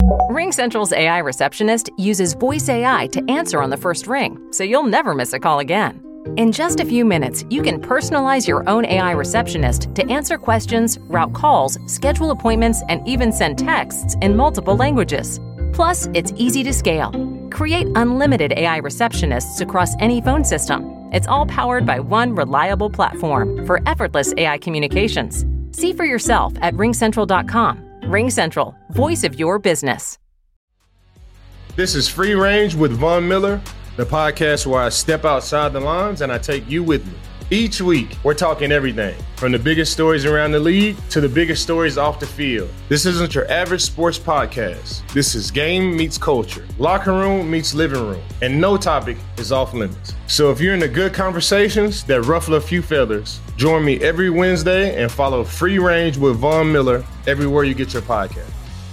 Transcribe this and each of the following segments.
RingCentral's AI receptionist uses voice AI to answer on the first ring, so you'll never miss a call again. In just a few minutes, you can personalize your own AI receptionist to answer questions, route calls, schedule appointments, and even send texts in multiple languages. Plus, it's easy to scale. Create unlimited AI receptionists across any phone system. It's all powered by one reliable platform for effortless AI communications. See for yourself at ringcentral.com. RingCentral, voice of your business. This is Free Range with Von Miller, the podcast where I step outside the lines and I take you with me. Each week, we're talking everything from the biggest stories around the league to the biggest stories off the field. This isn't your average sports podcast. This is game meets culture, locker room meets living room, and no topic is off limits. So if you're into good conversations that ruffle a few feathers, join me every Wednesday and follow Free Range with Von Miller everywhere you get your podcast.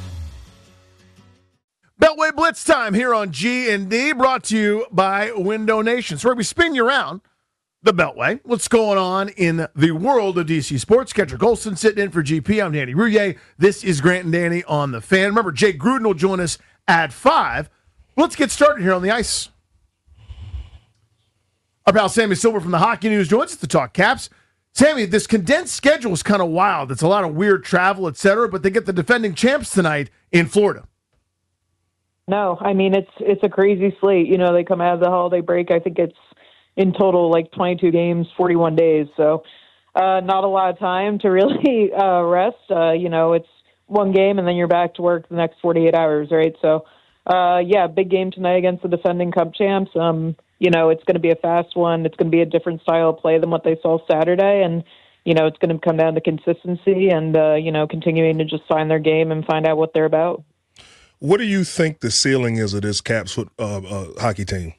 Beltway Blitz time here on G&D, brought to you by Window Nation. So where we spin you around the Beltway. What's going on in the world of DC sports? Kendrick Olson sitting in for GP. I'm Danny Rouillet. This is Grant and Danny on the Fan. Remember, Jake Gruden will join us at 5. Let's get started here on the ice. Our pal Sammy Silver from the Hockey News joins us to talk Caps. Sammy, this condensed schedule is kind of wild. It's a lot of weird travel, etc., but they get the defending champs tonight in Florida. No, I mean, it's a crazy slate. You know, they come out of the holiday break. I think it's in total like 22 games, 41 days. So not a lot of time to really rest. You know, it's one game and then you're back to work the next 48 hours, right? So, yeah, big game tonight against the defending Cup champs. You know, it's going to be a fast one. It's going to be a different style of play than what they saw Saturday. And, you know, it's going to come down to consistency and, you know, continuing to just find their game and find out what they're about. What do you think the ceiling is of this Caps hockey team?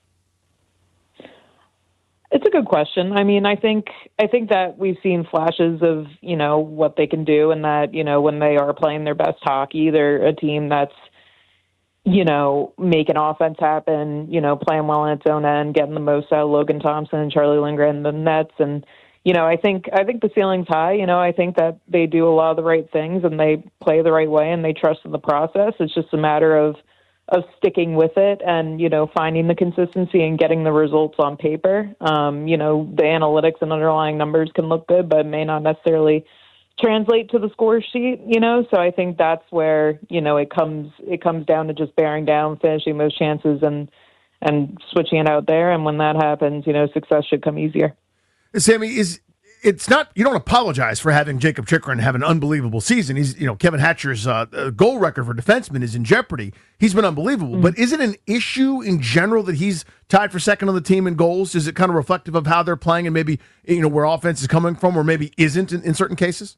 It's a good question. I mean, I think that we've seen flashes of, you know, what they can do, and that, you know, when they are playing their best hockey, they're a team that's, you know, making offense happen, you know, playing well on its own end, getting the most out of Logan Thompson and Charlie Lindgren and the Nets. And, you know, I think the ceiling's high. You know, I think that they do a lot of the right things and they play the right way and they trust in the process. It's just a matter of sticking with it and, you know, finding the consistency and getting the results on paper. You know, the analytics and underlying numbers can look good, but may not necessarily translate to the score sheet, you know? So I think that's where, you know, it comes down to just bearing down, finishing those chances and switching it out there. And when that happens, you know, success should come easier. Sammy, it's not, you don't apologize for having Jacob Chychrun have an unbelievable season. He's, you know, Kevin Hatcher's goal record for defensemen is in jeopardy. He's been unbelievable. Mm-hmm. But is it an issue in general that he's tied for second on the team in goals? Is it kind of reflective of how they're playing and maybe, you know, where offense is coming from, or maybe isn't in certain cases?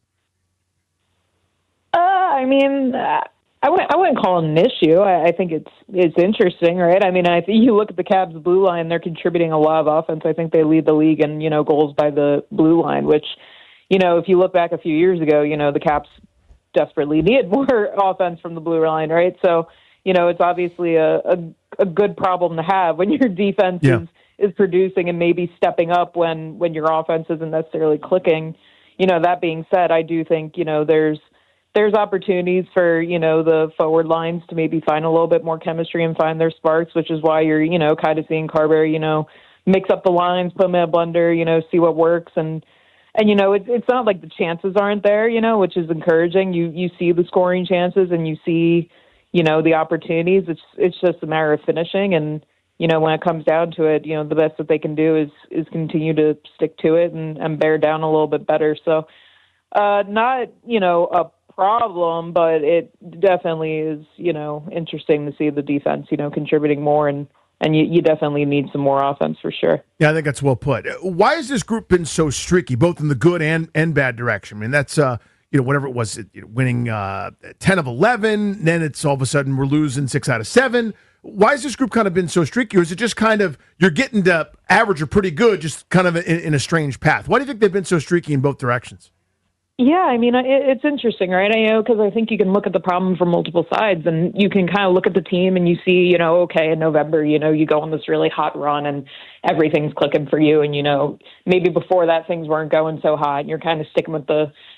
I mean, I wouldn't call it an issue. I think it's interesting, right? I mean, I think you look at the Caps blue line; they're contributing a lot of offense. I think they lead the league in, you know, goals by the blue line. Which, you know, if you look back a few years ago, you know, the Caps desperately needed more offense from the blue line, right? So, you know, it's obviously a good problem to have when your defense is producing and maybe stepping up when your offense isn't necessarily clicking. You know, that being said, I do think, you know, there's opportunities for, you know, the forward lines to maybe find a little bit more chemistry and find their sparks, which is why you're, you know, kind of seeing Carbery, you know, mix up the lines, put them in a blender, you know, see what works. And you know, it's not like the chances aren't there, you know, which is encouraging. You see the scoring chances and you see, you know, the opportunities. It's just a matter of finishing. And, you know, when it comes down to it, you know, the best that they can do is continue to stick to it and bear down a little bit better. So not, you know, a problem, but it definitely is, you know, interesting to see the defense, you know, contributing more, and you definitely need some more offense for sure. Yeah, I think that's well put. Why has this group been so streaky, both in the good and bad direction? I mean, that's, you know, whatever it was, winning 10 of 11, then it's all of a sudden we're losing 6 out of 7. Why has this group kind of been so streaky, or is it just kind of you're getting to average or pretty good, just kind of in a strange path? Why do you think they've been so streaky in both directions? Yeah, I mean, it's interesting, right? I know, because I think you can look at the problem from multiple sides, and you can kind of look at the team and you see, you know, okay, in November, you know, you go on this really hot run and everything's clicking for you, and, you know, maybe before that things weren't going so hot and you're kind of sticking with the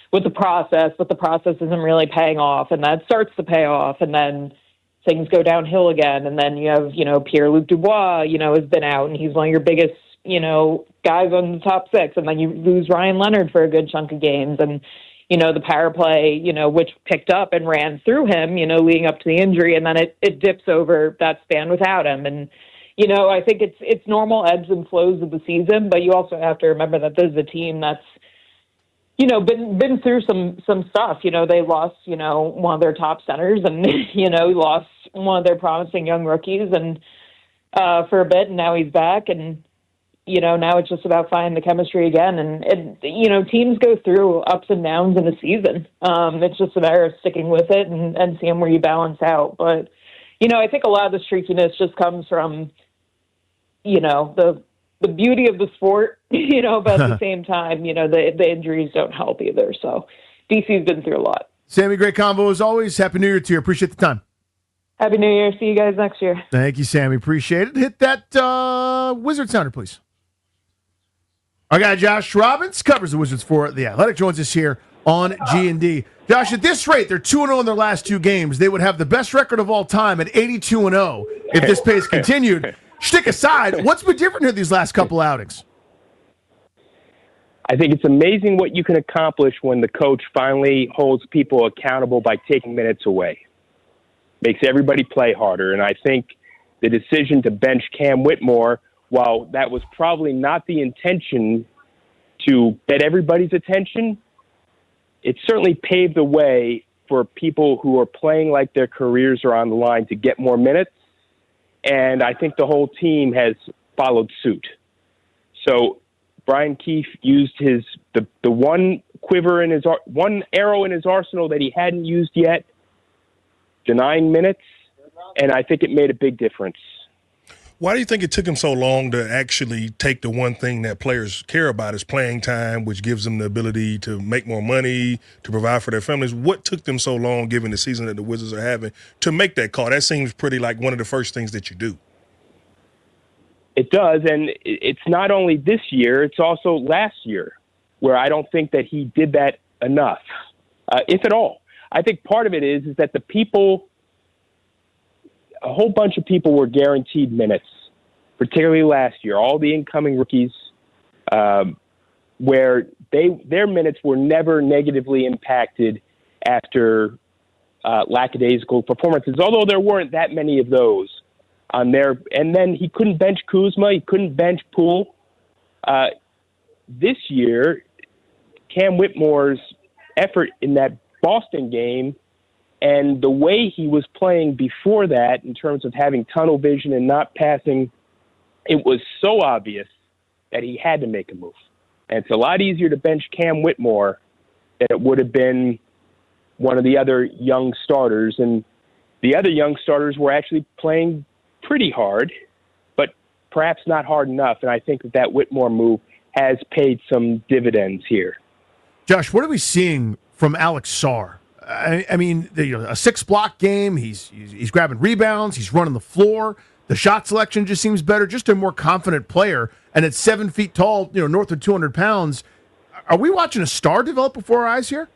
with the process, but the process isn't really paying off, and that starts to pay off, and then things go downhill again, and then you have, Pierre-Luc Dubois, has been out, and he's one of your biggest, guys on the top six, and then you lose Ryan Leonard for a good chunk of games, and, the power play, which picked up and ran through him, leading up to the injury, and then it dips over that span without him, and, I think it's normal ebbs and flows of the season, but you also have to remember that this is a team that's, been through some stuff. They lost, one of their top centers and, lost one of their promising young rookies and for a bit, and now he's back. And, now it's just about finding the chemistry again. And, teams go through ups and downs in a season. It's just a matter of sticking with it and seeing where you balance out. But, I think a lot of the streakiness just comes from, the beauty of the sport, but at the same time, the injuries don't help either. So DC's been through a lot. Sammy, great convo as always. Happy New Year to you. Appreciate the time. Happy New Year. See you guys next year. Thank you, Sammy. Appreciate it. Hit that Wizard sounder, please. Our guy Josh Robbins covers the Wizards for The Athletic. Joins us here on G&D. Josh, at this rate, they're 2-0 in their last two games. They would have the best record of all time at 82-0 if this pace continued. Shtick aside, what's been different here these last couple outings? I think it's amazing what you can accomplish when the coach finally holds people accountable by taking minutes away. Makes everybody play harder. And I think the decision to bench Cam Whitmore, while that was probably not the intention to get everybody's attention, it certainly paved the way for people who are playing like their careers are on the line to get more minutes. And I think the whole team has followed suit. So Brian Keefe used the one quiver in one arrow in his arsenal that he hadn't used yet, denying minutes, and I think it made a big difference. Why do you think it took him so long to actually take the one thing that players care about is playing time, which gives them the ability to make more money, to provide for their families? What took them so long, given the season that the Wizards are having, to make that call? That seems pretty like one of the first things that you do. It does, and it's not only this year, it's also last year, where I don't think that he did that enough, if at all. I think part of it is that a whole bunch of people were guaranteed minutes, particularly last year. All the incoming rookies, where their minutes were never negatively impacted after lackadaisical performances, although there weren't that many of those on there. And then he couldn't bench Kuzma. He couldn't bench Poole. This year, Cam Whitmore's effort in that Boston game and the way he was playing before that in terms of having tunnel vision and not passing, it was so obvious that he had to make a move. And it's a lot easier to bench Cam Whitmore than it would have been one of the other young starters. And the other young starters were actually playing pretty hard, but perhaps not hard enough. And I think that Whitmore move has paid some dividends here. Josh, what are we seeing from Alex Sarr? I mean, a 6-block game. He's grabbing rebounds. He's running the floor. The shot selection just seems better. Just a more confident player. And at 7 feet tall, north of 200 pounds. Are we watching a star develop before our eyes here?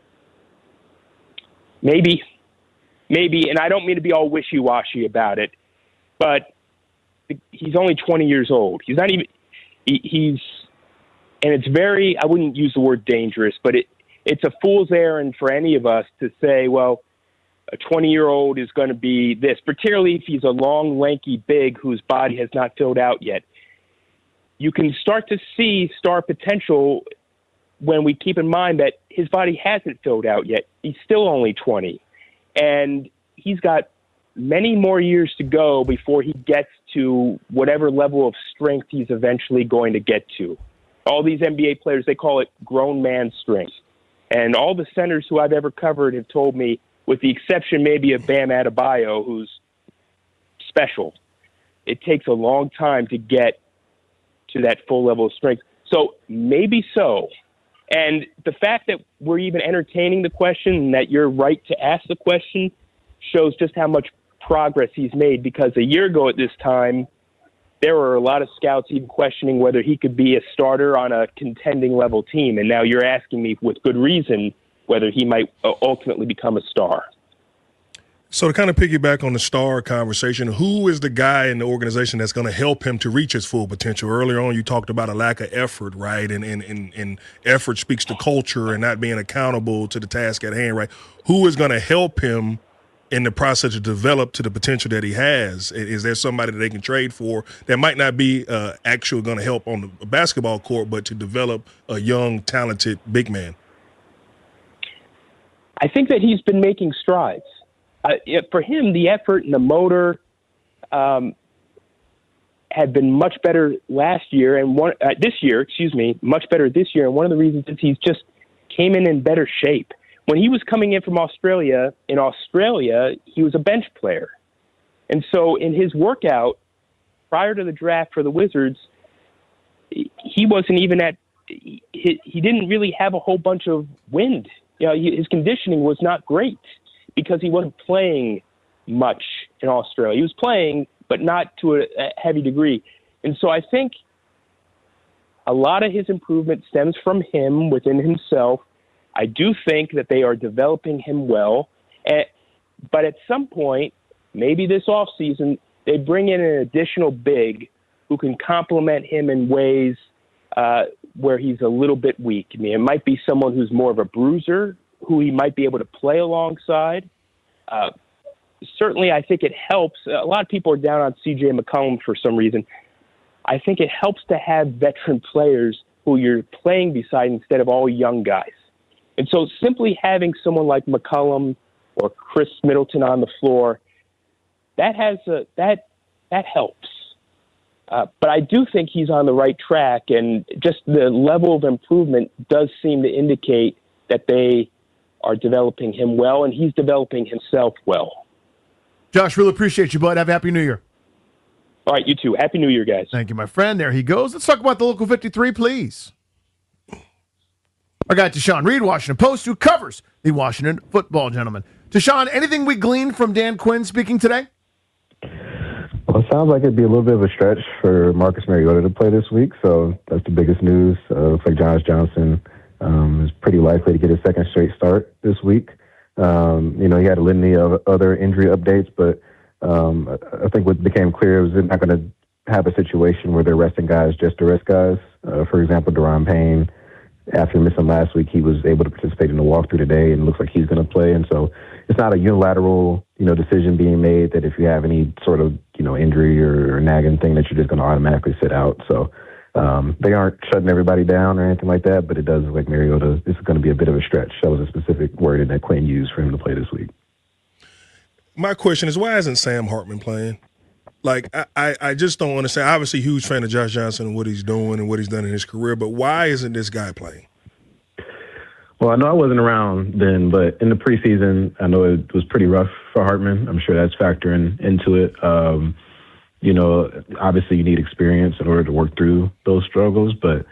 Maybe. And I don't mean to be all wishy-washy about it, but he's only 20 years old. He's not even. And it's very. I wouldn't use the word dangerous, but it's a fool's errand for any of us to say, well, a 20-year-old is going to be this, particularly if he's a long, lanky big whose body has not filled out yet. You can start to see star potential when we keep in mind that his body hasn't filled out yet. He's still only 20. And he's got many more years to go before he gets to whatever level of strength he's eventually going to get to. All these NBA players, they call it grown man strength. And all the centers who I've ever covered have told me, with the exception maybe of Bam Adebayo, who's special, it takes a long time to get to that full level of strength. So maybe so. And the fact that we're even entertaining the question and that you're right to ask the question shows just how much progress he's made, because a year ago at this time, there were a lot of scouts even questioning whether he could be a starter on a contending level team. And now you're asking me with good reason whether he might ultimately become a star. So to kind of piggyback on the star conversation, who is the guy in the organization that's going to help him to reach his full potential? Earlier on, you talked about a lack of effort, right? And effort speaks to culture and not being accountable to the task at hand, right? Who is going to help him in the process to develop to the potential that he has? Is there somebody that they can trade for that might not be actually going to help on the basketball court, but to develop a young, talented big man? I think that he's been making strides. For him, the effort and the motor had been much better last year and much better this year. And one of the reasons is he's just came in better shape. When he was coming in from Australia, he was a bench player. And so in his workout prior to the draft for the Wizards, he wasn't even he didn't really have a whole bunch of wind. His conditioning was not great, because he wasn't playing much in Australia. He was playing, but not to a heavy degree. And so I think a lot of his improvement stems from him within himself. I do think that they are developing him well. But at some point, maybe this offseason, they bring in an additional big who can complement him in ways where he's a little bit weak. I mean, it might be someone who's more of a bruiser, who he might be able to play alongside. Certainly, I think it helps. A lot of people are down on C.J. McCollum for some reason. I think it helps to have veteran players who you're playing beside instead of all young guys. And so simply having someone like McCollum or Chris Middleton on the floor, that helps. But I do think he's on the right track, and just the level of improvement does seem to indicate that they are developing him well, and he's developing himself well. Josh, really appreciate you, bud. Have a happy New Year. All right, you too. Happy New Year, guys. Thank you, my friend. There he goes. Let's talk about the Local 53, please. Our guy, Tashawn Reed, Washington Post, who covers the Washington Football Gentleman. Tashawn, anything we gleaned from Dan Quinn speaking today? Well, it sounds like it'd be a little bit of a stretch for Marcus Mariota to play this week, so that's the biggest news. Looks like Josh Johnson is pretty likely to get his second straight start this week. He had a litany of other injury updates, but I think what became clear was they're not going to have a situation where they're resting guys just to rest guys. For example, Daron Payne, after missing last week, he was able to participate in the walkthrough today, and it looks like he's going to play. And so it's not a unilateral, decision being made that if you have any sort of, injury or nagging thing that you're just going to automatically sit out. So they aren't shutting everybody down or anything like that, but it does look like Mariota, this is going to be a bit of a stretch. That was a specific word that Quinn used for him to play this week. My question is, why isn't Sam Hartman playing? Like, I just don't understand. Obviously, huge fan of Josh Johnson and what he's doing and what he's done in his career, but why isn't this guy playing? Well, I know I wasn't around then, but in the preseason, I know it was pretty rough for Hartman. I'm sure that's factoring into it. Obviously you need experience in order to work through those struggles, but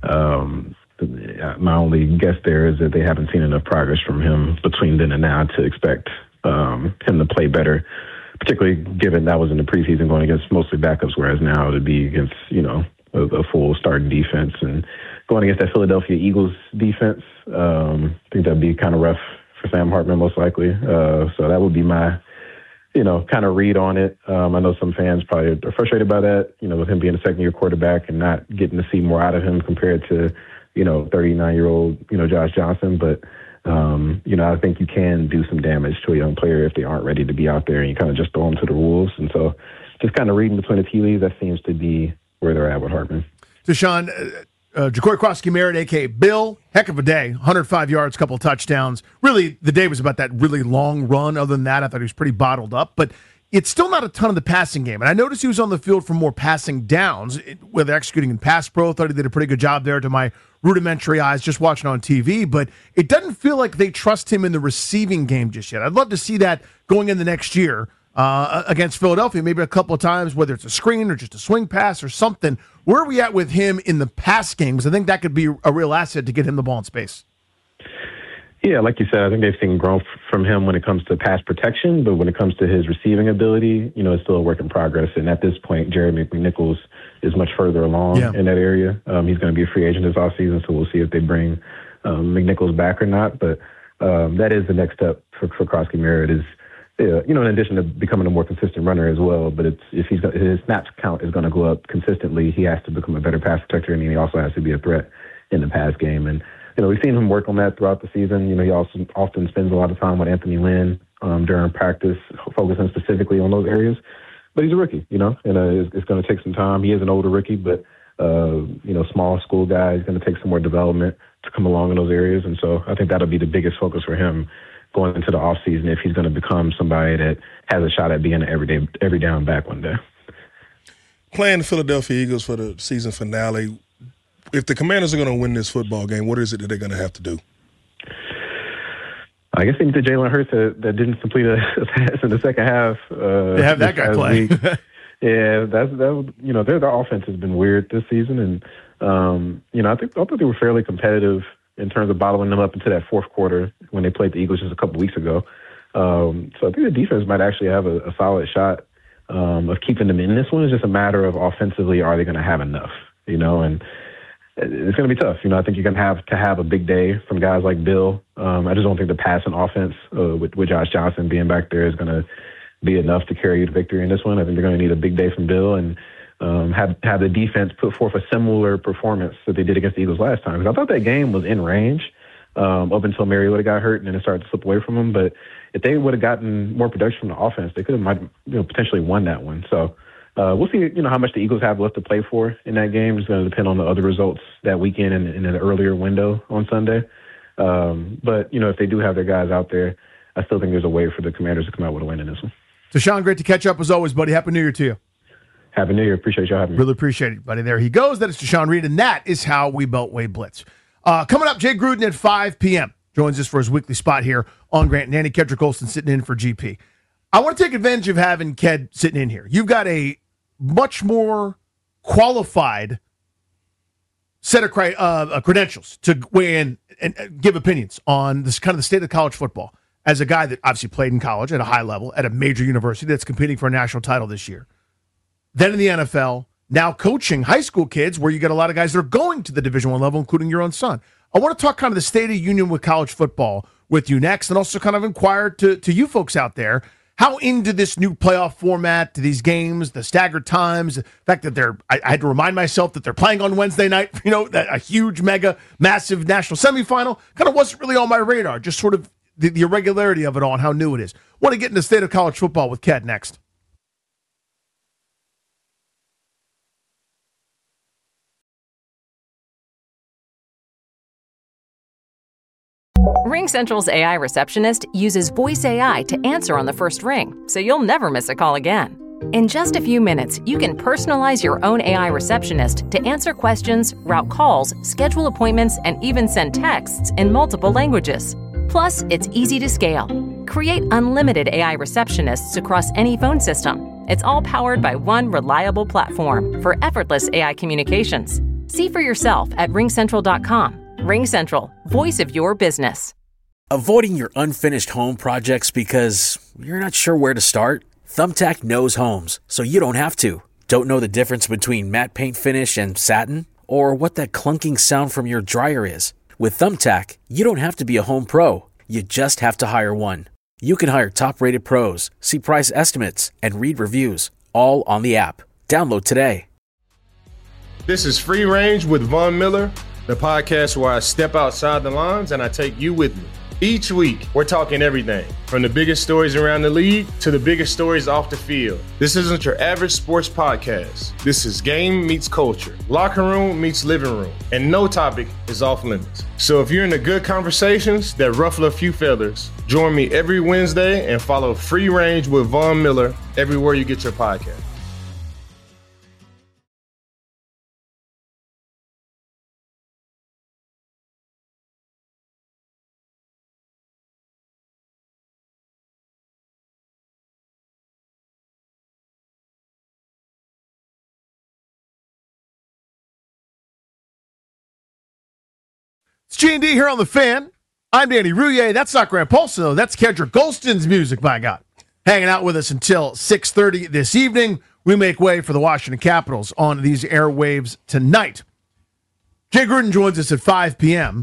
my only guess there is that they haven't seen enough progress from him between then and now to expect him to play better, particularly given that was in the preseason going against mostly backups, whereas now to be against, a full starting defense and going against that Philadelphia Eagles defense. I think that'd be kind of rough for Sam Hartman, most likely. So that would be my, kind of read on it. I know some fans probably are frustrated by that, with him being a second-year quarterback and not getting to see more out of him compared to, 39-year-old, Josh Johnson. But, I think you can do some damage to a young player if they aren't ready to be out there and you kind of just throw them to the wolves. And so just kind of reading between the tea leaves, that seems to be where they're at with Hartman. Deshaun, Ja'Cory Krosky-Merritt, a.k.a. Bill, heck of a day, 105 yards, couple of touchdowns. Really, the day was about that really long run. Other than that, I thought he was pretty bottled up. But it's still not a ton of the passing game. And I noticed he was on the field for more passing downs, whether executing in pass pro. Thought he did a pretty good job there to my rudimentary eyes just watching on TV. But it doesn't feel like they trust him in the receiving game just yet. I'd love to see that going in the next year against Philadelphia, maybe a couple of times, whether it's a screen or just a swing pass or something. Where are we at with him in the pass game? Because I think that could be a real asset to get him the ball in space. Yeah, like you said, I think they've seen growth from him when it comes to pass protection, but when it comes to his receiving ability, it's still a work in progress. And at this point, Jared McNichols is much further along in that area. He's going to be a free agent this offseason, so we'll see if they bring McNichols back or not. But that is the next step for Krosky Merritt is, in addition to becoming a more consistent runner as well. But if his snaps count is going to go up consistently, he has to become a better pass protector, and he also has to be a threat in the pass game. And, we've seen him work on that throughout the season. He also often spends a lot of time with Anthony Lynn during practice, focusing specifically on those areas. But he's a rookie, and it's going to take some time. He is an older rookie, but, small school guy is going to take some more development to come along in those areas. And so I think that'll be the biggest focus for him going into the offseason if he's going to become somebody that has a shot at being an every down back one day. Playing the Philadelphia Eagles for the season finale, if the Commanders are going to win this football game, what is it that they're going to have to do? I guess they need to Jalen Hurts that didn't complete a pass in the second half. They have that guy play. Yeah, their offense has been weird this season, and I thought they were fairly competitive in terms of bottling them up into that fourth quarter when they played the Eagles just a couple weeks ago. So I think the defense might actually have a solid shot of keeping them in this one. It's just a matter of offensively, are they going to have enough? And it's going to be tough. I think you're going to have a big day from guys like Bill. I just don't think the passing offense with Josh Johnson being back there is going to be enough to carry you to victory in this one. I think they're going to need a big day from Bill and have the defense put forth a similar performance that they did against the Eagles last time. Because I thought that game was in range up until Mariota got hurt and then it started to slip away from them. But if they would have gotten more production from the offense, they could have potentially won that one. So we'll see, how much the Eagles have left to play for in that game. It's going to depend on the other results that weekend and in an earlier window on Sunday. But if they do have their guys out there, I still think there's a way for the Commanders to come out with a win in this one. Deshaun, great to catch up as always, buddy. Happy New Year to you. Happy New Year. Appreciate y'all having me. Really appreciate it, buddy. There he goes. That is Deshaun Reed, and that is how we Beltway blitz. Coming up, Jay Gruden at 5 p.m. joins us for his weekly spot here on Grant and Danny. Kedrick Olson sitting in for GP. I want to take advantage of having Ked sitting in here. You've got a much more qualified set of credentials to weigh in and give opinions on this kind of the state of college football as a guy that obviously played in college at a high level at a major university that's competing for a national title this year. Then in the NFL, now coaching high school kids where you get a lot of guys that are going to the Division I level, including your own son. I want to talk kind of the state of union with college football with you next and also kind of inquire to you folks out there, how into this new playoff format, to these games, the staggered times, the fact that I had to remind myself that they're playing on Wednesday night, that a huge, mega, massive national semifinal kind of wasn't really on my radar, just sort of the irregularity of it all and how new it is. Want to get into the state of college football with Ked next. RingCentral's AI receptionist uses voice AI to answer on the first ring, so you'll never miss a call again. In just a few minutes, you can personalize your own AI receptionist to answer questions, route calls, schedule appointments, and even send texts in multiple languages. Plus, it's easy to scale. Create unlimited AI receptionists across any phone system. It's all powered by one reliable platform for effortless AI communications. See for yourself at ringcentral.com. RingCentral, voice of your business. Avoiding your unfinished home projects because you're not sure where to start? Thumbtack knows homes, so you don't have to. Don't know the difference between matte paint finish and satin? Or what that clunking sound from your dryer is? With Thumbtack, you don't have to be a home pro. You just have to hire one. You can hire top-rated pros, see price estimates, and read reviews, all on the app. Download today. This is Free Range with Von Miller, the podcast where I step outside the lines and I take you with me. Each week, we're talking everything from the biggest stories around the league to the biggest stories off the field. This isn't your average sports podcast. This is game meets culture, locker room meets living room, and no topic is off limits. So if you're into good conversations that ruffle a few feathers, join me every Wednesday and follow Free Range with Von Miller everywhere you get your podcast. It's G&D here on The Fan. I'm Danny Rouillet. That's not Grant Paulson, though. That's Kedrick Golston's music, by God. Hanging out with us until 6:30 this evening. We make way for the Washington Capitals on these airwaves tonight. Jay Gruden joins us at 5 p.m.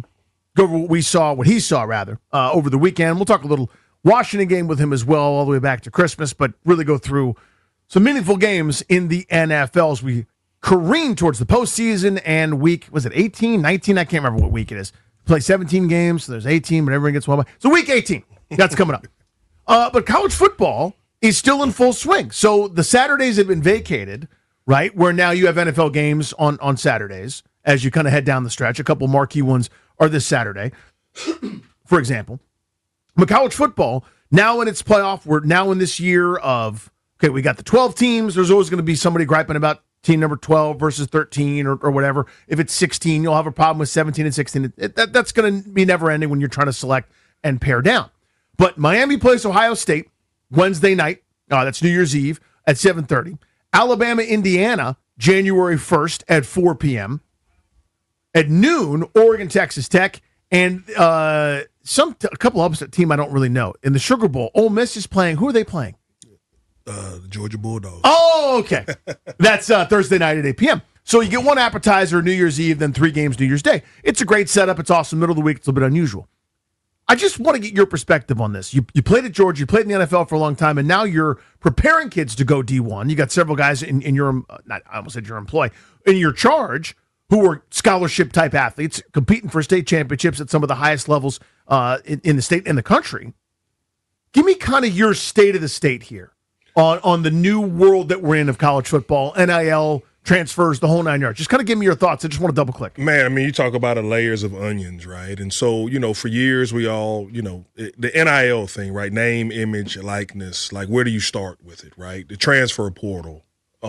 go over what he saw over the weekend. We'll talk a little Washington game with him as well, all the way back to Christmas, but really go through some meaningful games in the NFL as we careen towards the postseason and week, was it 18, 19? I can't remember what week it is. Play 17 games, so there's 18, but everyone gets one. So week 18, that's coming up. But college football is still in full swing. So the Saturdays have been vacated, right, where now you have NFL games on Saturdays as you kind of head down the stretch. A couple marquee ones are this Saturday, for example. But college football, now in its playoff, we're now in this year of, okay, we got the 12 teams. There's always going to be somebody griping about team number 12 versus 13 or whatever. If it's 16, you'll have a problem with 17 and 16. That's going to be never ending when you're trying to select and pare down. But Miami plays Ohio State Wednesday night. That's New Year's Eve at 7:30. Alabama, Indiana, January 1st at 4 p.m. At noon, Oregon, Texas Tech, and a couple upset team I don't really know. In the Sugar Bowl, Ole Miss is playing. Who are they playing? The Georgia Bulldogs. Oh, okay. That's Thursday night at 8 p.m. So you get one appetizer New Year's Eve, then 3 games New Year's Day. It's a great setup. It's awesome. Middle of the week, it's a little bit unusual. I just want to get your perspective on this. You played at Georgia, you played in the NFL for a long time, and now you're preparing kids to go D1. You got several guys in your, I almost said your employ, in your charge who are scholarship-type athletes competing for state championships at some of the highest levels in the state and the country. Give me kind of your state of the state here on the new world that we're in of college football, NIL, transfers, the whole 9 yards. Just kind of give me your thoughts. I just want to double click. Man, I mean, you talk about the layers of onions, right? And so, for years we all, the NIL thing, right? Name, image, likeness. Like, where do you start with it, right? The transfer portal.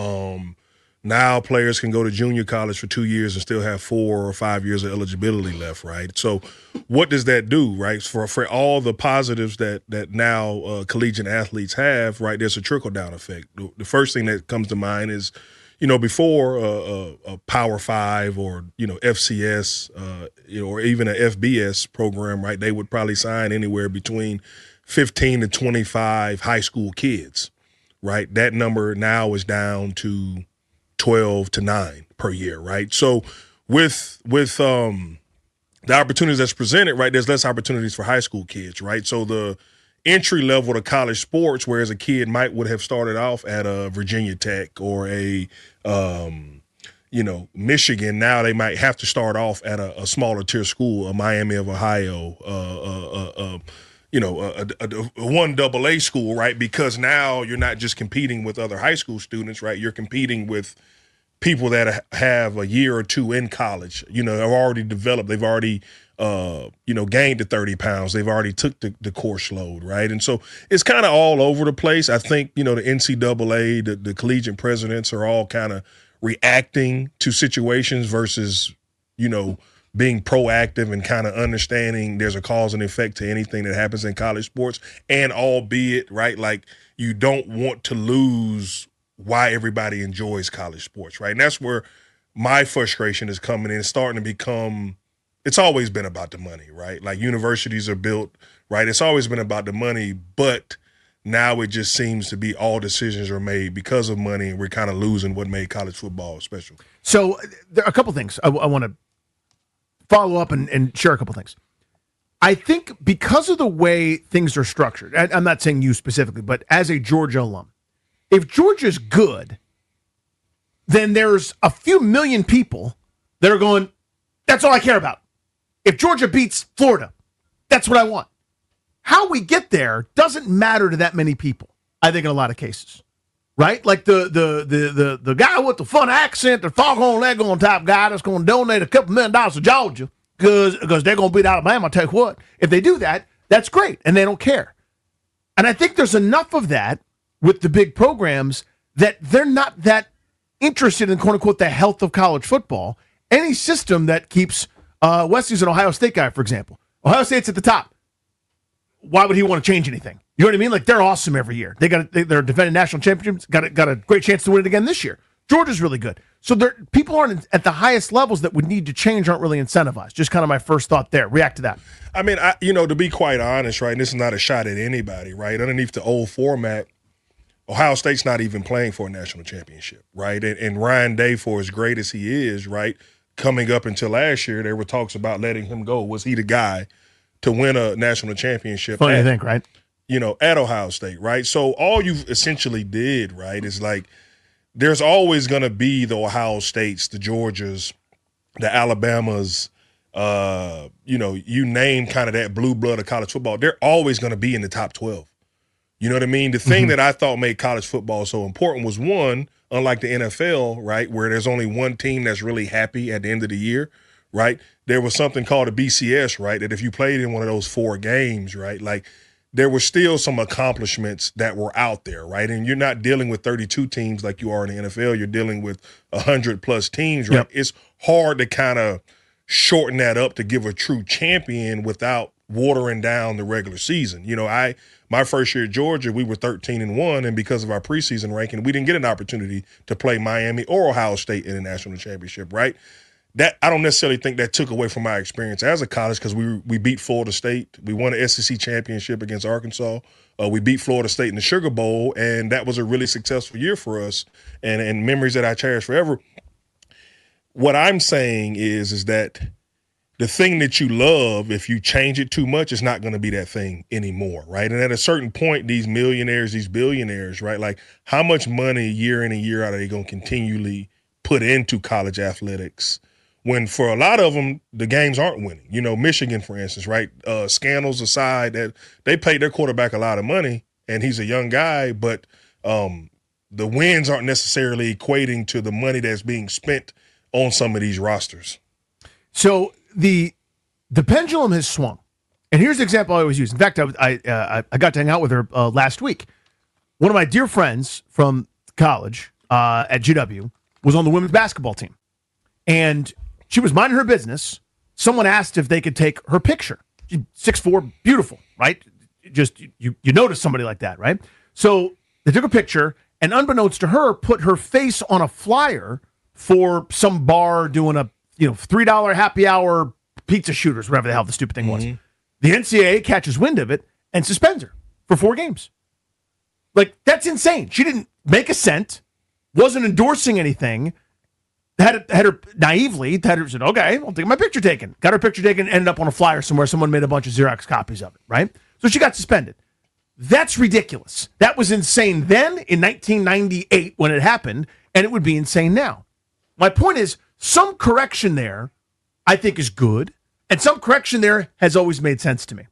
Now players can go to junior college for 2 years and still have 4 or 5 years of eligibility left, right? So what does that do, right? For all the positives that now collegiate athletes have, right, there's a trickle-down effect. The first thing that comes to mind is, before a Power 5 or, FCS, or even a FBS program, right, they would probably sign anywhere between 15 to 25 high school kids, right? That number now is down to 12 to 9 per year, right? So with the opportunities that's presented, right, there's less opportunities for high school kids, right? So the entry level to college sports, whereas a kid would have started off at a Virginia Tech or a Michigan, now they might have to start off at a smaller tier school, a Miami of Ohio, a 1AA school, right? Because now you're not just competing with other high school students, right? You're competing with people that have a year or two in college, have already developed. They've already, gained the 30 pounds. They've already took the course load, right? And so it's kind of all over the place. I think, the NCAA, the collegiate presidents are all kind of reacting to situations versus, being proactive and kind of understanding there's a cause and effect to anything that happens in college sports. And albeit, right, like you don't want to lose why everybody enjoys college sports, right? And that's where my frustration is coming in. It's starting to become, it's always been about the money, right? Like universities are built, right? It's always been about the money, but now it just seems to be all decisions are made because of money, and we're kind of losing what made college football special. So there are a couple things I want to follow up and share a couple things. I think because of the way things are structured, I'm not saying you specifically, but as a Georgia alum, if Georgia's good, then there's a few million people that are going, that's all I care about. If Georgia beats Florida, that's what I want. How we get there doesn't matter to that many people, I think, in a lot of cases. Right? Like the guy with the fun accent, the foghorn leghorn type guy that's going to donate a couple $1 million to Georgia because they're going to beat Alabama. I'll tell you what, if they do that, that's great, and they don't care. And I think there's enough of that with the big programs that they're not that interested in, quote unquote, the health of college football. Any system that keeps Wesley's an Ohio State guy, for example. Ohio State's at the top. Why would he want to change anything? You know what I mean? Like, they're awesome every year. They're defending national championships. Got a great chance to win it again this year. Georgia's really good. So people aren't at the highest levels that would need to change, aren't really incentivized. Just kind of my first thought there. React to that. I mean, to be quite honest, right, and this is not a shot at anybody, right? Underneath the old format, Ohio State's not even playing for a national championship, right? And Ryan Day, for as great as he is, right, coming up until last year, there were talks about letting him go. Was he the guy to win a national championship? Funny to think, right? At Ohio State, right? So all you essentially did, right, is like there's always going to be the Ohio States, the Georgias, the Alabamas, you name kind of that blue blood of college football. They're always going to be in the top 12. You know what I mean? The thing that I thought made college football so important was, one, unlike the NFL, right, where there's only one team that's really happy at the end of the year, right? There was something called a BCS, right, that if you played in one of those 4 games, right, like there were still some accomplishments that were out there, right? And you're not dealing with 32 teams like you are in the NFL. You're dealing with 100-plus teams, right? Yep. It's hard to kind of shorten that up to give a true champion without watering down the regular season. My first year at Georgia, we were 13-1, and because of our preseason ranking, we didn't get an opportunity to play Miami or Ohio State in the national championship, right? That I don't necessarily think that took away from my experience as a college, because we beat Florida State. We won an SEC championship against Arkansas. We beat Florida State in the Sugar Bowl, and that was a really successful year for us and memories that I cherish forever. What I'm saying is that the thing that you love, if you change it too much, it's not going to be that thing anymore, right? And at a certain point, these millionaires, these billionaires, right, like how much money year in and year out are they going to continually put into college athletics when for a lot of them, the games aren't winning? Michigan, for instance, right? Scandals aside, that they paid their quarterback a lot of money, and he's a young guy, but the wins aren't necessarily equating to the money that's being spent on some of these rosters. So the pendulum has swung, and here's the example I always use. In fact, I got to hang out with her last week. One of my dear friends from college at GW was on the women's basketball team, and she was minding her business. Someone asked if they could take her picture. She's 6'4", beautiful, right? Just you notice somebody like that, right? So they took a picture, and unbeknownst to her, put her face on a flyer for some bar doing a $3 happy hour pizza shooters, whatever the hell the stupid thing was. The NCAA catches wind of it and suspends her for 4 games. Like, that's insane. She didn't make a cent, wasn't endorsing anything, had her naively, said, okay, I'll take my picture taken. Got her picture taken, ended up on a flyer somewhere. Someone made a bunch of Xerox copies of it, right? So she got suspended. That's ridiculous. That was insane then in 1998 when it happened, and it would be insane now. My point is, some correction there, I think, is good, and some correction there has always made sense to me.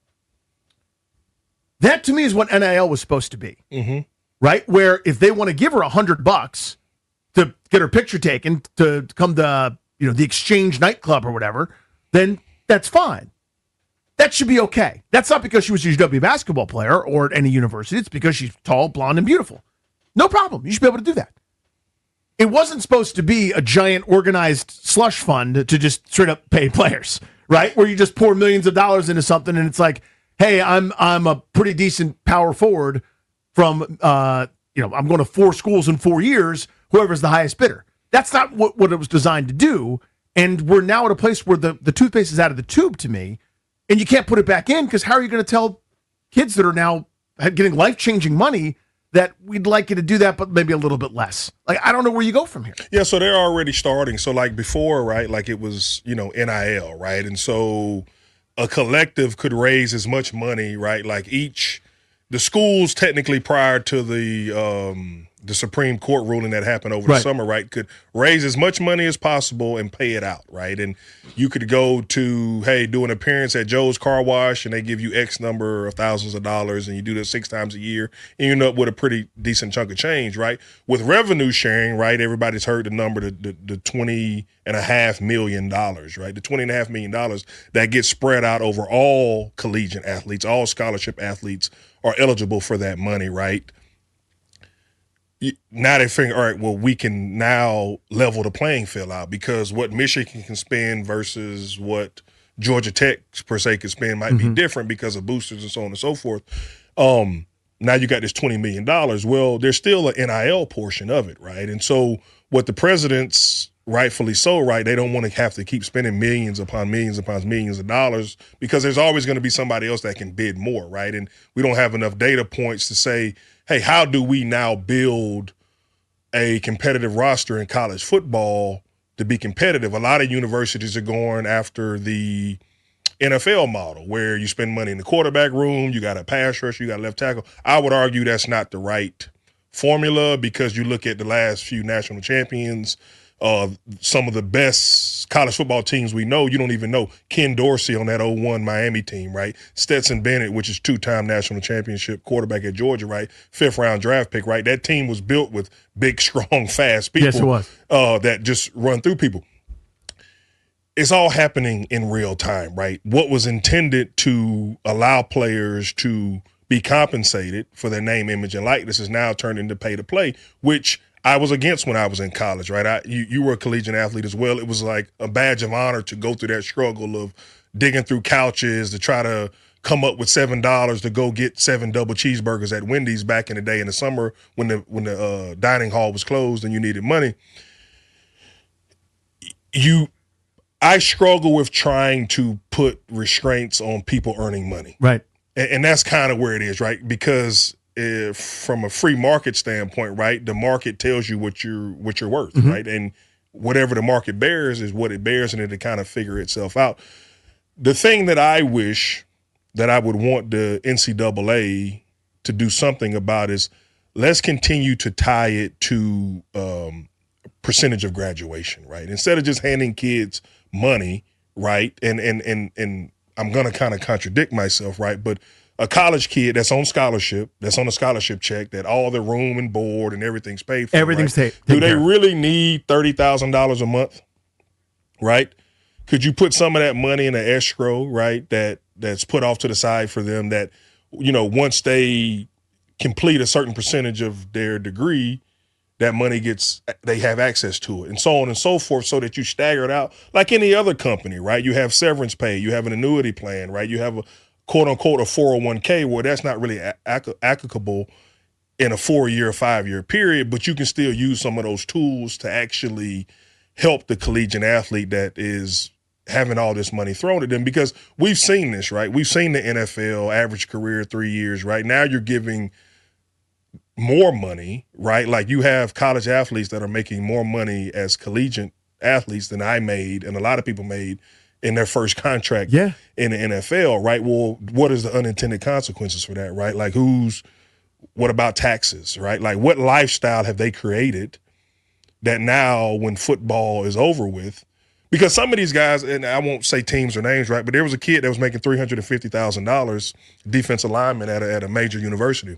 That, to me, is what NIL was supposed to be, right? Where if they want to give her $100 to get her picture taken to come to the Exchange nightclub or whatever, then that's fine. That should be okay. That's not because she was a UW basketball player or at any university. It's because she's tall, blonde, and beautiful. No problem. You should be able to do that. It wasn't supposed to be a giant organized slush fund to just straight up pay players, right? Where you just pour millions of dollars into something and it's like, hey, I'm a pretty decent power forward from, I'm going to 4 schools in 4 years, whoever's the highest bidder. That's not what it was designed to do. And we're now at a place where the toothpaste is out of the tube to me, and you can't put it back in because how are you going to tell kids that are now getting life-changing money that we'd like you to do that, but maybe a little bit less? Like, I don't know where you go from here. Yeah, so they're already starting. So, like before, right, like it was, NIL, right? And so a collective could raise as much money, right? Like the schools technically prior to the Supreme Court ruling that happened over the summer, right, could raise as much money as possible and pay it out, right? And you could go to, hey, do an appearance at Joe's Car Wash, and they give you X number of thousands of dollars, and you do that 6 times a year, and you end up with a pretty decent chunk of change, right? With revenue sharing, right, everybody's heard the number, the $20.5 million, right? The $20.5 million that gets spread out over all collegiate athletes, all scholarship athletes are eligible for that money, right? Now they figure, all right, well, we can now level the playing field out because what Michigan can spend versus what Georgia Tech, per se, could spend might be different because of boosters and so on and so forth. Now you got this $20 million. Well, there's still an NIL portion of it, right? And so what the presidents, rightfully so, right, they don't want to have to keep spending millions upon millions of dollars because there's always going to be somebody else that can bid more, right? And we don't have enough data points to say, hey, how do we now build a competitive roster in college football to be competitive. A lot of universities are going after the NFL model where you spend money in the quarterback room, you got a pass rush, you got a left tackle. I would argue that's not the right formula because you look at the last few national champions, some of the best college football teams we know, you don't even know. Ken Dorsey on that 01 Miami team, right? Stetson Bennett, which is 2-time national championship quarterback at Georgia, right? 5th-round draft pick, right? That team was built with big, strong, fast people. Yes, it was. That just run through people. It's all happening in real time, right? What was intended to allow players to be compensated for their name, image, and likeness is now turned into pay to play, which I was against when I was in college, right? You were a collegiate athlete as well. It was like a badge of honor to go through that struggle of digging through couches to try to come up with $7 to go get 7 double cheeseburgers at Wendy's back in the day in the summer when the dining hall was closed and you needed money. I struggle with trying to put restraints on people earning money. Right. And that's kind of where it is, right? Because from a free market standpoint, right, the market tells you what you're worth, mm-hmm. right? And whatever the market bears is what it bears, and it'll kind of figure itself out. The thing that I wish that I would want the NCAA to do something about is let's continue to tie it to percentage of graduation, right? Instead of just handing kids money, right? And I'm going to kind of contradict myself, right? But a college kid that's on scholarship, that's on a scholarship check, that all the room and board and everything's paid for. Everything's right? Do they really need $30,000 a month, right? Could you put some of that money in an escrow, right, that's put off to the side for them that, you know, once they complete a certain percentage of their degree, that money they have access to it, and so on and so forth, so that you stagger it out like any other company, right? You have severance pay, you have an annuity plan, right? You have a quote unquote a 401k where that's not really applicable in a 4-year, 5-year period, but you can still use some of those tools to actually help the collegiate athlete that is having all this money thrown at them, because we've seen this, right? We've seen the NFL average career 3 years, right? Now you're giving more money, right? Like you have college athletes that are making more money as collegiate athletes than I made and a lot of people made in their first contract in the NFL, right? Well, what is the unintended consequences for that, right? Like what about taxes, right? Like what lifestyle have they created that now when football is over with, because some of these guys, and I won't say teams or names, right? But there was a kid that was making $350,000 defensive lineman at a major university.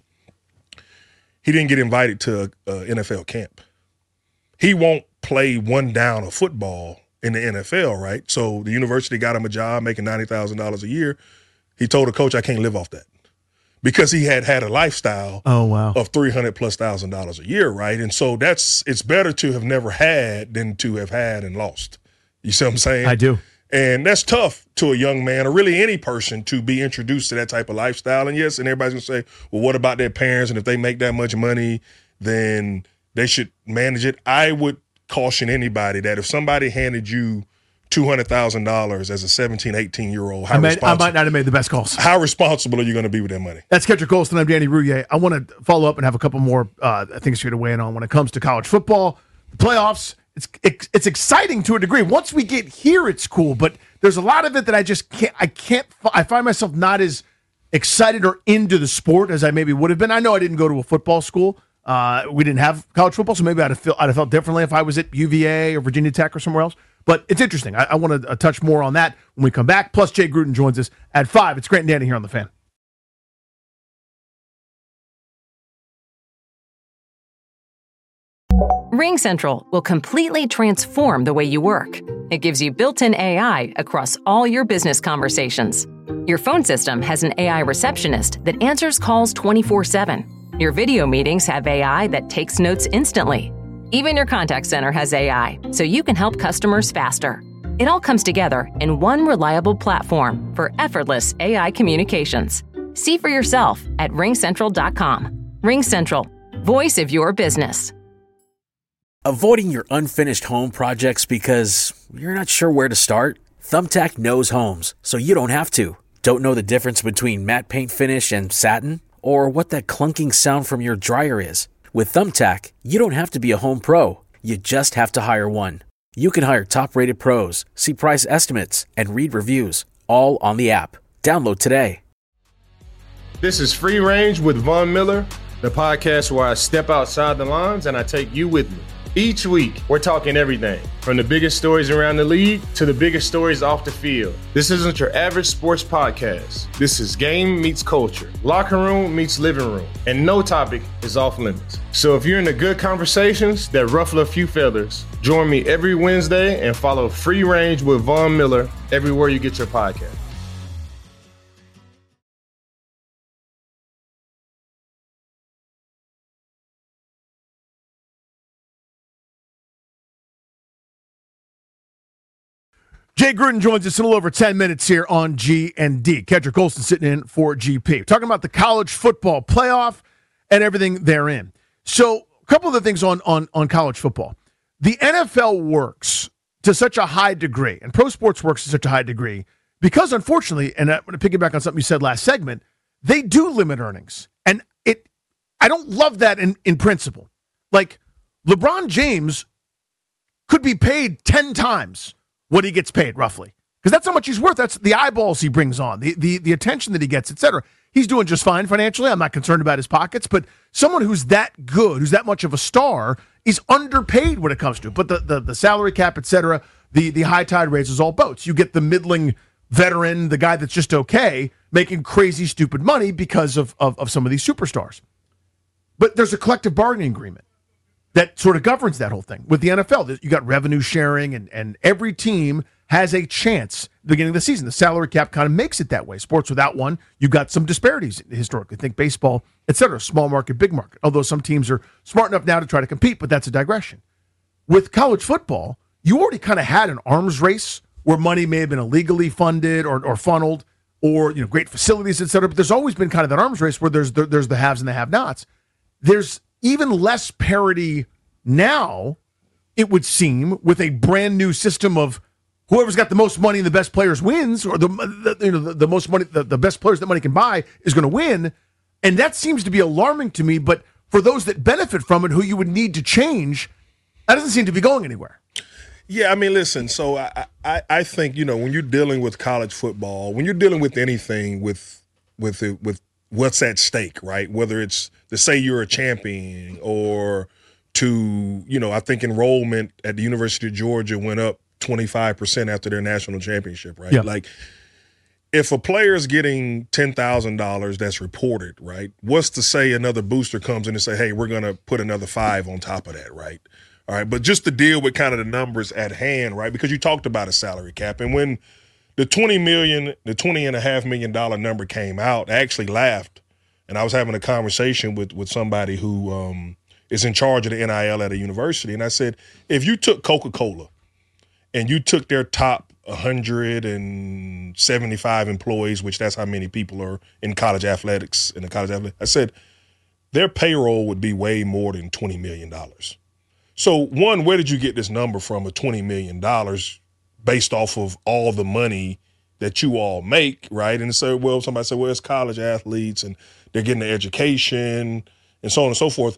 He didn't get invited to an NFL camp. He won't play one down of football in the NFL, right? So the university got him a job making $90,000 a year. He told the coach, I can't live off that, because he had a lifestyle of $300,000+ a year, right? And so it's better to have never had than to have had and lost. You see what I'm saying? I do. And that's tough to a young man, or really any person, to be introduced to that type of lifestyle. And yes, and everybody's going to say, well, what about their parents? And if they make that much money, then they should manage it. I would caution anybody that if somebody handed you $200,000 as a 17, 18-year-old, I might not have made the best calls. How responsible are you going to be with that money? That's Kendrick Colston. I'm Danny Rouhier. I want to follow up and have a couple more things for you to weigh in on when it comes to college football, the playoffs. It's exciting to a degree. Once we get here, it's cool, but there's a lot of it that I just can't. I find myself not as excited or into the sport as I maybe would have been. I know I didn't go to a football school. We didn't have college football, so maybe I'd have felt differently if I was at UVA or Virginia Tech or somewhere else. But it's interesting. I want to touch more on that when we come back. Plus, Jay Gruden joins us at 5. It's Grant and Danny here on The Fan. RingCentral will completely transform the way you work. It gives you built-in AI across all your business conversations. Your phone system has an AI receptionist that answers calls 24/7. Your video meetings have AI that takes notes instantly. Even your contact center has AI, so you can help customers faster. It all comes together in one reliable platform for effortless AI communications. See for yourself at ringcentral.com. RingCentral, voice of your business. Avoiding your unfinished home projects because you're not sure where to start? Thumbtack knows homes, so you don't have to. Don't know the difference between matte paint finish and satin? Or what that clunking sound from your dryer is? With Thumbtack, you don't have to be a home pro. You just have to hire one. You can hire top-rated pros, see price estimates, and read reviews, all on the app. Download today. This is Free Range with Von Miller, the podcast where I step outside the lines and I take you with me. Each week, we're talking everything from the biggest stories around the league to the biggest stories off the field. This isn't your average sports podcast. This is game meets culture, locker room meets living room, and no topic is off limits. So if you're into good conversations that ruffle a few feathers, join me every Wednesday and follow Free Range with Von Miller everywhere you get your podcast. Jay Gruden joins us in a little over 10 minutes here on G&D. Kedrick Colston sitting in for GP. Talking about the college football playoff and everything therein. So a couple of the things on college football. The NFL works to such a high degree, and pro sports works to such a high degree, because unfortunately, and I'm going to piggyback on something you said last segment, they do limit earnings. And I don't love that in principle. Like, LeBron James could be paid 10 times what he gets paid, roughly. Because that's how much he's worth. That's the eyeballs he brings on, the attention that he gets, etc. He's doing just fine financially. I'm not concerned about his pockets. But someone who's that good, who's that much of a star, is underpaid when it comes to it. But the salary cap, etc., the high tide raises all boats. You get the middling veteran, the guy that's just okay, making crazy, stupid money because of some of these superstars. But there's a collective bargaining agreement that sort of governs that whole thing. With the NFL, you got revenue sharing, and every team has a chance at the beginning of the season. The salary cap kind of makes it that way. Sports without one, you've got some disparities historically. Think baseball, et cetera, small market, big market. Although some teams are smart enough now to try to compete, but that's a digression. With college football, you already kind of had an arms race where money may have been illegally funded or funneled, or great facilities, et cetera. But there's always been kind of that arms race where there's the haves and the have-nots. There's even less parity now, it would seem, with a brand new system of whoever's got the most money and the best players wins, or the most money, the best players that money can buy is going to win. And that seems to be alarming to me. But for those that benefit from it, who you would need to change, that doesn't seem to be going anywhere. Yeah, I mean, listen, so I think, when you're dealing with college football, when you're dealing with anything with what's at stake, right? Whether it's to say you're a champion or to, I think enrollment at the University of Georgia went up 25% after their national championship, right? Yeah. Like, if a player is getting $10,000 that's reported, right, what's to say another booster comes in and say, hey, we're going to put another 5 on top of that, right? All right, but just to deal with kind of the numbers at hand, right, because you talked about a salary cap, and when the $20.5 million number came out, I actually laughed, and I was having a conversation with somebody who is in charge of the NIL at a university, and I said, if you took Coca-Cola and you took their top 175 employees, which that's how many people are in college athletics, I said, their payroll would be way more than $20 million. So, one, where did you get this number from of $20 million based off of all the money that you all make, right? And so, somebody said, it's college athletes and they're getting their education and so on and so forth.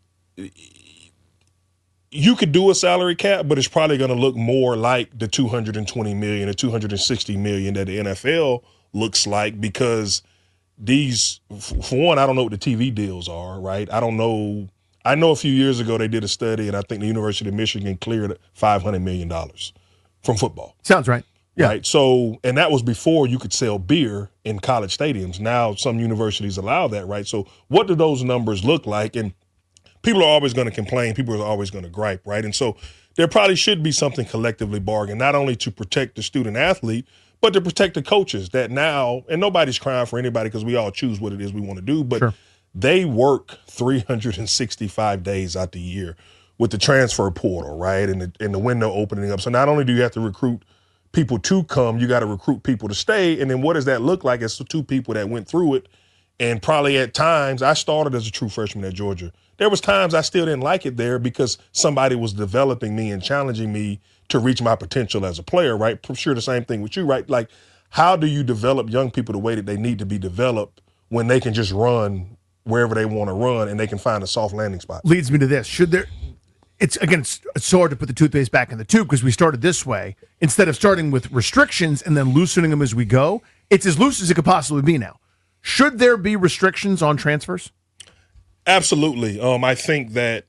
You could do a salary cap, but it's probably going to look more like the $220 million or $260 million that the NFL looks like, because these, for one, I don't know what the TV deals are, right? I don't know. I know a few years ago they did a study, and I think the University of Michigan cleared $500 million from football. Sounds right. Yeah. Right. So, and that was before you could sell beer in college stadiums. Now some universities allow that, right? So what do those numbers look like? And people are always going to complain. People are always going to gripe, right? And so there probably should be something collectively bargained, not only to protect the student athlete, but to protect the coaches that now, and nobody's crying for anybody because we all choose what it is we want to do, but sure, they work 365 days out the year with the transfer portal, right? And the window opening up. So not only do you have to recruit people to come, you got to recruit people to stay. And then what does that look like? It's the two people that went through it. And probably at times, I started as a true freshman at Georgia. There was times I still didn't like it there because somebody was developing me and challenging me to reach my potential as a player, right? I'm sure the same thing with you, right? Like, how do you develop young people the way that they need to be developed when they can just run wherever they want to run and they can find a soft landing spot? Leads me to this. it's so hard to put the toothpaste back in the tube because we started this way. Instead of starting with restrictions and then loosening them as we go, it's as loose as it could possibly be now. Should there be restrictions on transfers? Absolutely. I think that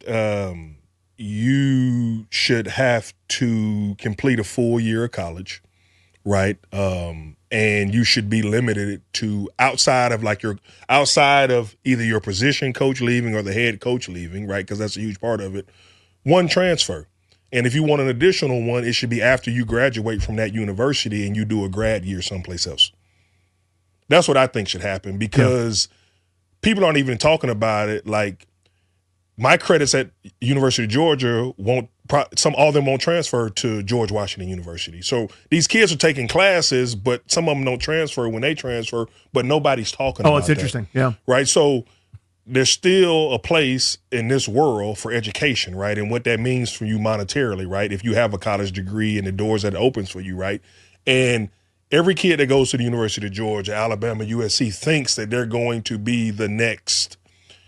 you should have to complete a full year of college, right? And you should be limited to outside of either your position coach leaving or the head coach leaving, right? Because that's a huge part of it. One transfer. And if you want an additional one, it should be after you graduate from that university and you do a grad year someplace else. That's what I think should happen because people aren't even talking about it. Like my credits at University of Georgia all of them won't transfer to George Washington University. So these kids are taking classes, but some of them don't transfer when they transfer, but nobody's talking about it. Oh, it's interesting. Yeah. Right. So there's still a place in this world for education, right? And what that means for you monetarily, right? If you have a college degree and the doors that it opens for you, right? And every kid that goes to the University of Georgia, Alabama, USC thinks that they're going to be the next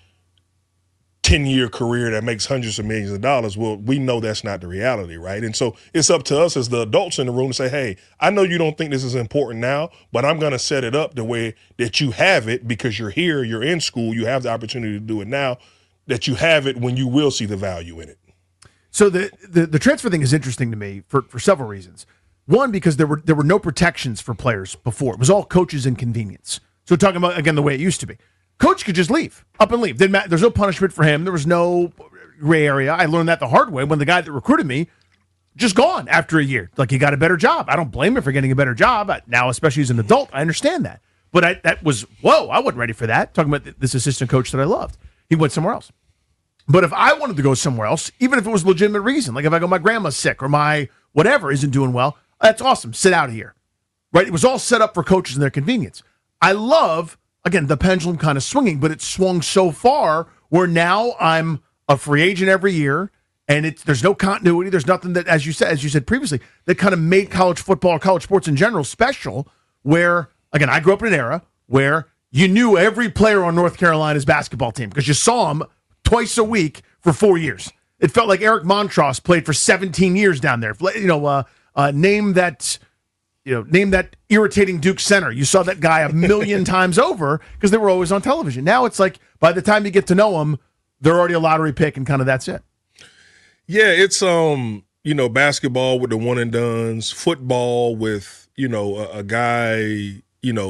10-year career that makes hundreds of millions of dollars. Well, we know that's not the reality, right? And so it's up to us as the adults in the room to say, hey, I know you don't think this is important now, but I'm going to set it up the way that you have it because you're here, you're in school, you have the opportunity to do it now, that you have it when you will see the value in it. So the transfer thing is interesting to me for several reasons. One, because there were no protections for players before. It was all coaches and convenience. So talking about, again, the way it used to be. Coach could just leave, up and leave. There's no punishment for him. There was no gray area. I learned that the hard way when the guy that recruited me just gone after a year. Like, he got a better job. I don't blame him for getting a better job. Now, especially as an adult, I understand that. But that was, whoa, I wasn't ready for that. Talking about this assistant coach that I loved. He went somewhere else. But if I wanted to go somewhere else, even if it was a legitimate reason, like if I go, my grandma's sick or my whatever isn't doing well, that's awesome. Sit out of here. Right? It was all set up for coaches and their convenience. I love, again, the pendulum kind of swinging, but it swung so far where now I'm a free agent every year, and there's no continuity. There's nothing that, as you said previously, that kind of made college football or college sports in general special. Where, again, I grew up in an era where you knew every player on North Carolina's basketball team because you saw them twice a week for 4 years. It felt like Eric Montross played for 17 years down there. Name that irritating Duke center. You saw that guy a million times over because they were always on television. Now it's like by the time you get to know them, they're already a lottery pick and kind of that's it. Yeah, it's basketball with the one and dones, football with a guy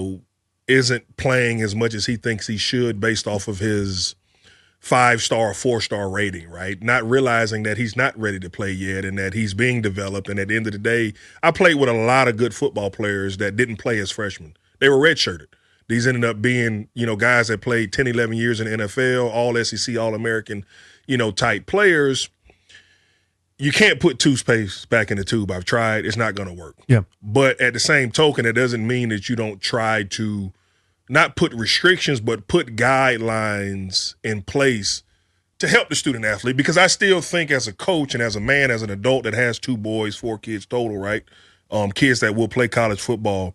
isn't playing as much as he thinks he should based off of his 5-star, 4-star rating, right? Not realizing that he's not ready to play yet and that he's being developed. And at the end of the day, I played with a lot of good football players that didn't play as freshmen. They were redshirted. These ended up being, guys that played 10, 11 years in the NFL, all SEC, all American, type players. You can't put toothpaste back in the tube. I've tried. It's not going to work. Yeah. But at the same token, it doesn't mean that you don't try to not put restrictions, but put guidelines in place to help the student athlete. Because I still think as a coach and as a man, as an adult that has 2 boys, 4 kids total, right? Kids that will play college football.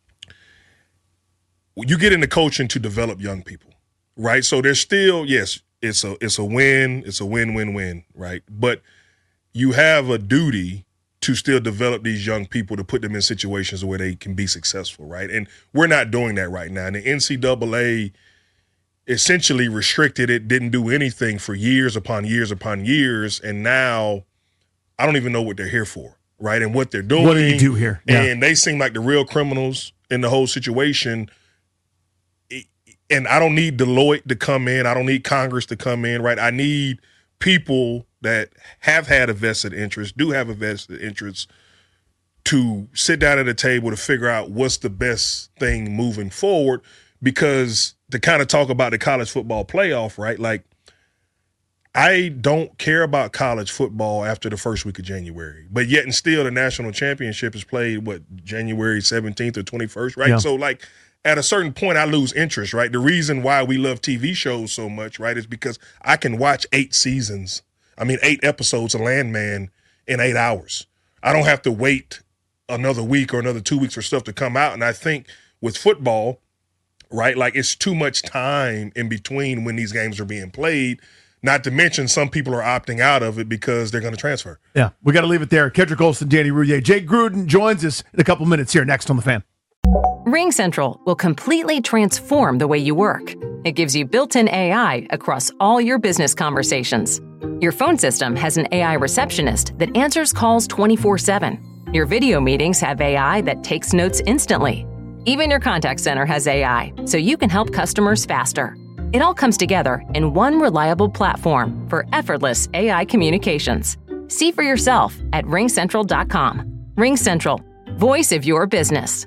You get into coaching to develop young people, right? So there's still, yes, it's a win. It's a win-win-win, right? But you have a duty to still develop these young people to put them in situations where they can be successful, right? And we're not doing that right now. And the NCAA essentially restricted it, didn't do anything for years upon years upon years, and now I don't even know what they're here for, right? And what they're doing. What do you do here? Yeah. And they seem like the real criminals in the whole situation. And I don't need Deloitte to come in. I don't need Congress to come in, right? I need people that have had a vested interest, do have a vested interest, to sit down at a table to figure out what's the best thing moving forward. Because to kind of talk about the college football playoff, right? Like, I don't care about college football after the first week of January. But yet and still the national championship is played, January 17th or 21st, right? Yeah. So, like, at a certain point, I lose interest, right? The reason why we love TV shows so much, right, is because I can watch 8 episodes of Landman in 8 hours. I don't have to wait another week or another 2 weeks for stuff to come out. And I think with football, right, like, it's too much time in between when these games are being played. Not to mention some people are opting out of it because they're going to transfer. Yeah, we got to leave it there. Kendrick Olson, Danny Rouhier. Jay Gruden joins us in a couple minutes here next on The Fan. RingCentral will completely transform the way you work. It gives you built-in AI across all your business conversations. Your phone system has an AI receptionist that answers calls 24/7. Your video meetings have AI that takes notes instantly. Even your contact center has AI, so you can help customers faster. It all comes together in one reliable platform for effortless AI communications. See for yourself at ringcentral.com. RingCentral, voice of your business.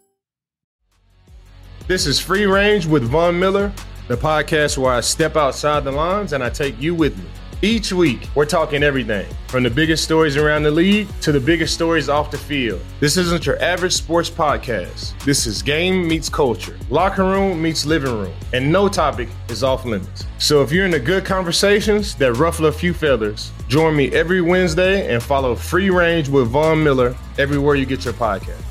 This is Free Range with Von Miller, the podcast where I step outside the lines and I take you with me. Each week, we're talking everything from the biggest stories around the league to the biggest stories off the field. This isn't your average sports podcast. This is game meets culture, locker room meets living room, and no topic is off limits. So if you're into good conversations that ruffle a few feathers, join me every Wednesday and follow Free Range with Von Miller everywhere you get your podcast.